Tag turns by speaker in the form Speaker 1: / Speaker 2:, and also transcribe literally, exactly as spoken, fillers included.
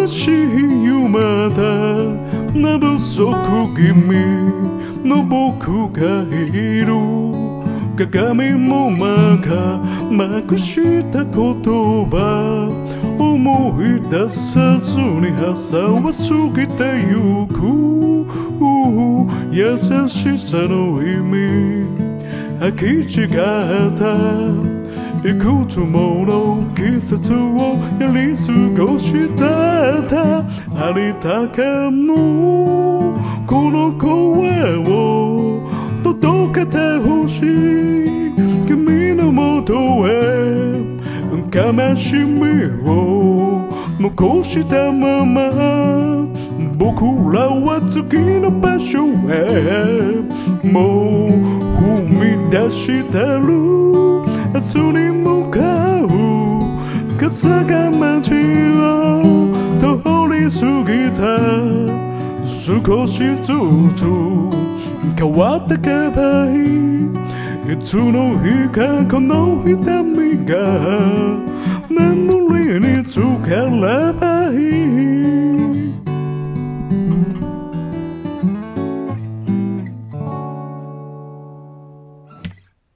Speaker 1: しい夢だ寝不足気味の僕がいる鏡もまかまくした言葉思い出さずに朝は過ぎてゆく優しさの意味履き違ったいくつもの季節をやり過ごしたたありたかむこの声を届けてほしい君のもとへ悲しみを残したまま僕らは次の場所へもう踏み出してる明日に向かう風が街を通り過ぎた少しずつ変わってけばいいいつの日かこの痛みが眠りにつければいい